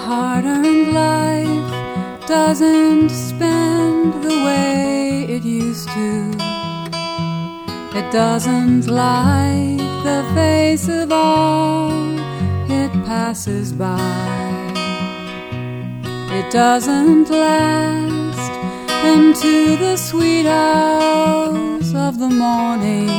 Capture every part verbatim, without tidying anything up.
hard-earned life doesn't spend the way it used to. It doesn't like the face of all it passes by. It doesn't last into the sweet hours of the morning,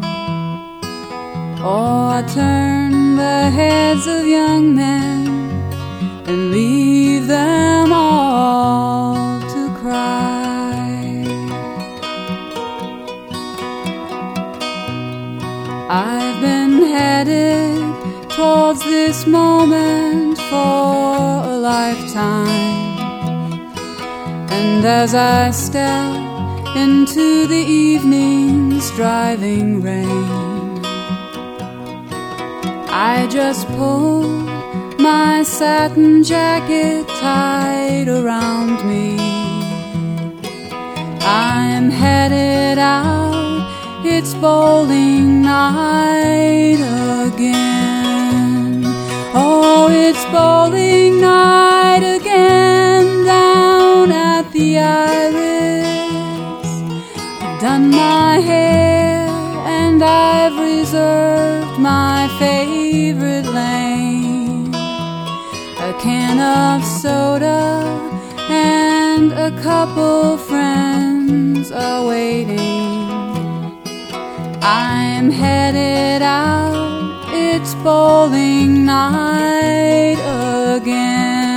or turn the heads of young men and leave them all to cry. I've been headed towards this moment for a lifetime, and as I step into the evening's driving rain, I just pull my satin jacket tight around me. I'm headed out, it's bowling night again. Oh, it's bowling night again down at the Iris. I've done my hair and I've reserved my favorite lane. A can of soda and a couple friends are waiting. I'm headed out, it's bowling night again.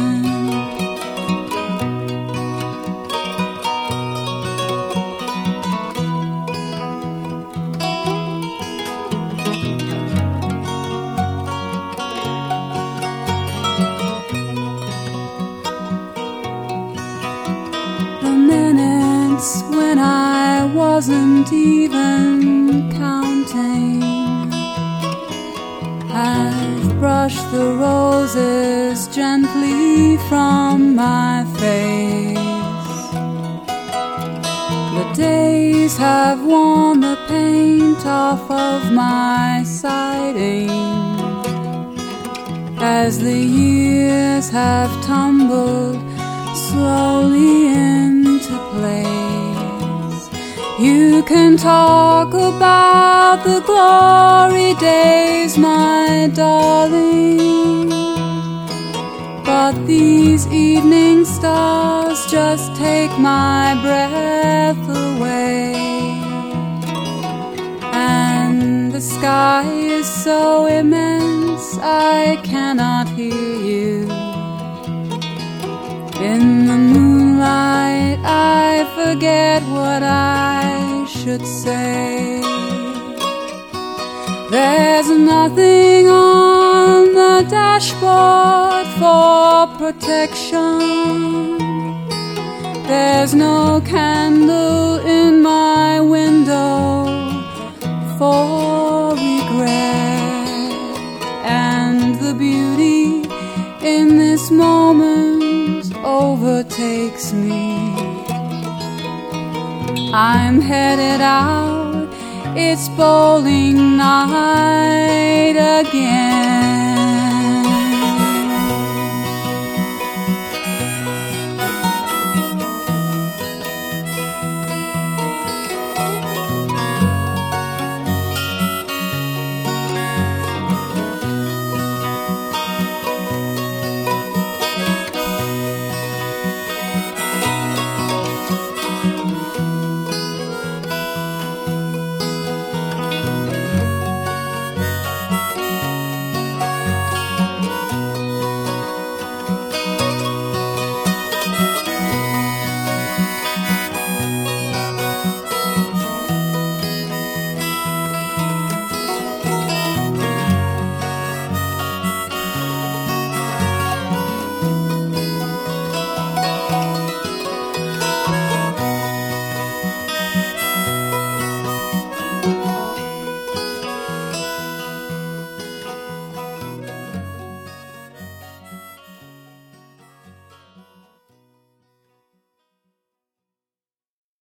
When I wasn't even counting, I've brushed the roses gently from my face. The days have worn the paint off of my siding, as the years have tumbled slowly into place. You can talk about the glory days, my darling, but these evening stars just take my breath away. And the sky is so immense I cannot hear you. In the moonlight I forget what I should say. There's nothing on the dashboard for protection. There's no candle in my window for regret. And the beauty in this moment overtakes me. I'm headed out, it's bowling night again.